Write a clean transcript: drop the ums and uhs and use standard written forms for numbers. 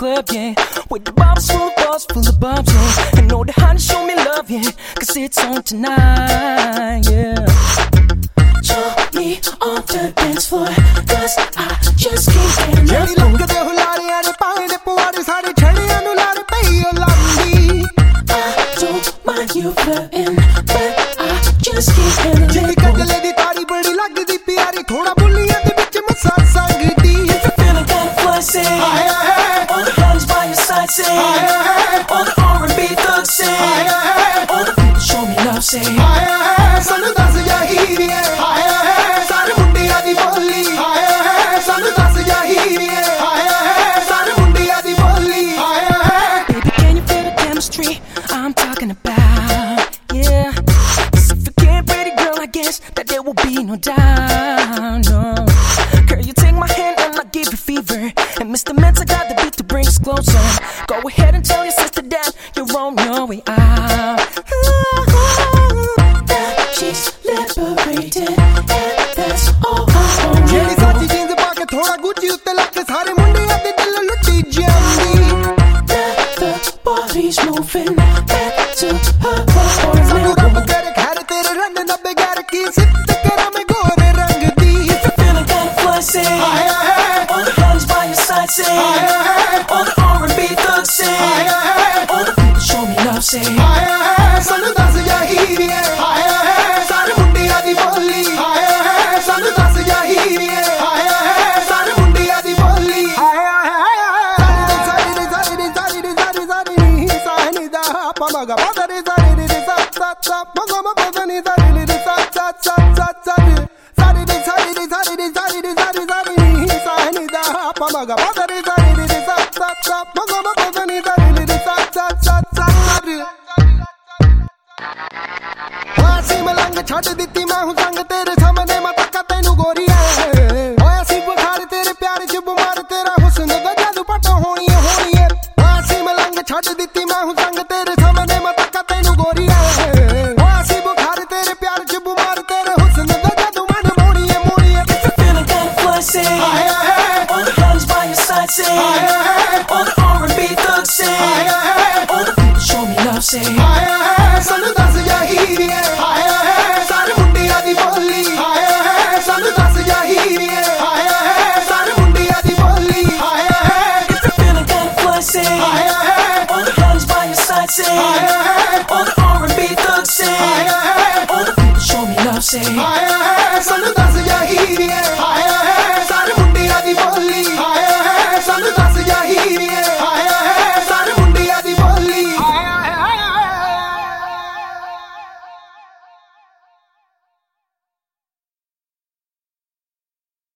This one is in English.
club, yeah. With the bottles full of balls, full of bumps, yeah. And know the honey show me love, yeah. Cause it's on tonight, yeah. Show me on the dance floor, cause I just can't get enough. Jedi langde hulariyan ne paane de puwaade sare chhadiyan nu laad paiyo lamdi. I don't mind you flirting, but I just can't handle it. Jedi kajle di taari badi lagdi pyari, thoda buliyan de vich masa sangdi. If you're feeling kinda fly, say all the honey's by your side, say all the R&B thugs, say all the people show me love, say sanu das yahiriye, sare mundiya di boli, sanu das yahiriye, sare mundiya di boli. Baby, can you feel the chemistry I'm talking about? Yeah, 'cause if you get pretty girl, I guess that there will be no doubt, no. Girl, you take my hand and I'll give you fever. And Mr. Mensa got the beat to bring us closer. Go ahead and tell your sister that you're on your way out. That she's liberated, and that's all I want. Jedi sachi jeans pa ke thoda Gucci utte lag ke sare mundiyan de dil lutti jandi. The body's moving back to her body. Sanu rab kare khare tere rang nabbe gar ki sit kara mein gore rang di. If you're feeling kinda fly, say all the honey's by your side, say all the R&B thugs, say all the people show me love, say sanu das yahiriye, sare mundiya di boli, sanu das yahiriye, sare mundiya di boli. Sani da pamaga padare sari de sa sa sa pagama padani sari de sa sa sa sa sa sari de sani da pamaga padare sari de sa sa sa pagama padani sari de sa sa sa sa वासी मलंग छड़ दित्ती मैं हूं संग तेरे सामने मत का तैनू गोरिया होया सी बुखार तेरे प्यार च बीमार तेरा हुस्न दा जादू पटा होनी है वासी मलंग छड़ दित्ती मैं हूं संग तेरे सामने मत का तैनू गोरिया होया सी बुखार तेरे प्यार च बीमार तेरे हुस्न दा जादू मन मोड़ी है if you're feeling kinda fly, say all the honey's by your side, say all the R&B thugs, say all the people show me love, say sanu das yahiriye, sare mundiya di boli, sanu das yahiriye, sare mundiya di boli. If you're feeling kinda fly, say all the honey's by your side, say all the R&B thugs, say all the people show me love, say sanu das yahiriye,